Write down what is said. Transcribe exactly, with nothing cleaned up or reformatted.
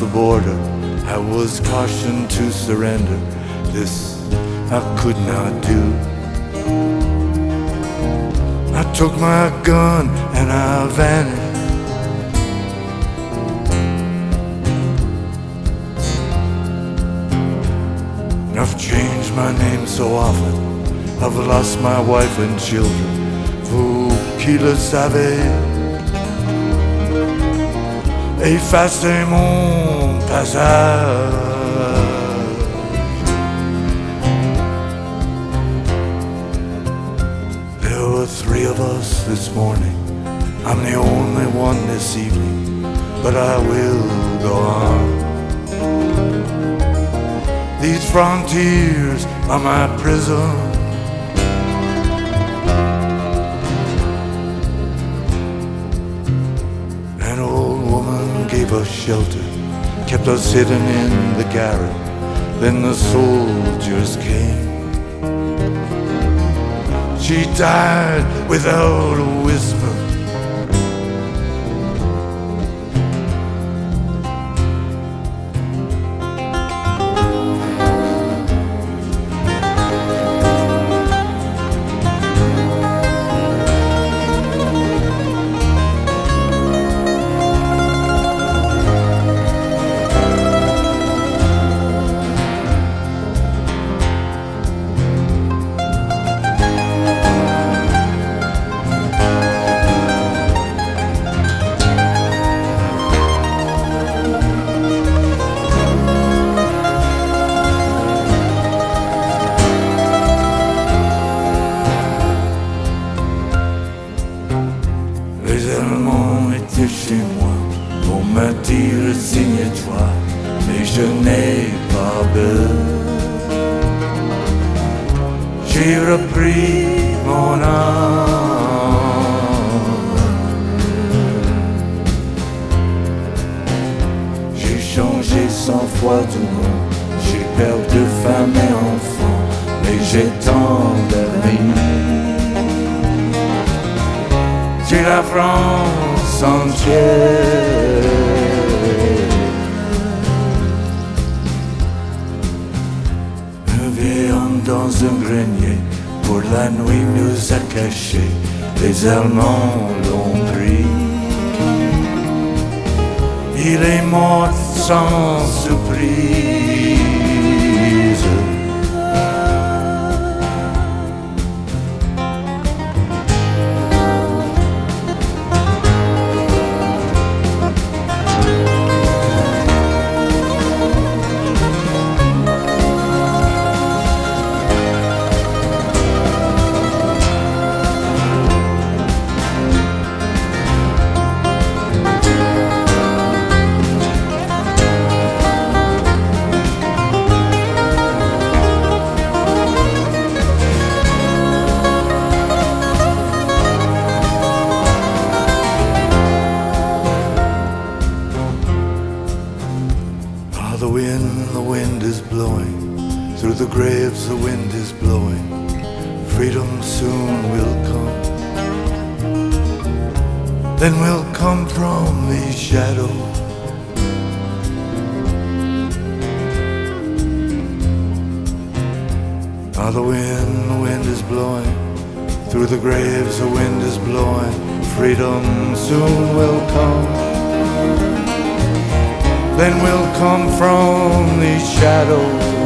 the border, I was cautioned to surrender. This I could not do. I took my gun and I vanished. I've changed my name so often, I've lost my wife and children. Vous qui le savez, effacez mon passage. There were three of us this morning, I'm the only one this evening, but I will go on. These frontiers are my prison. An old woman gave us shelter, kept us hidden in the garret. Then the soldiers came. She died without a whisper. Les Allemands étaient chez moi pour me dire signe-toi, mais je n'ai pas peur. J'ai repris mon âme. J'ai changé cent fois tout le monde. J'ai perdu femme et enfant, mais j'ai tant d'amis. J'ai la France entière. Un vieil homme dans un grenier pour la nuit nous a cachés. Les Allemands l'ont pris. Il est mort sans surprise. The wind, the wind is blowing, through the graves the wind is blowing, freedom soon will come. Then we'll come from these shadows. Ah, the wind, the wind is blowing, through the graves the wind is blowing, freedom soon will come. Then we'll come from these shadows.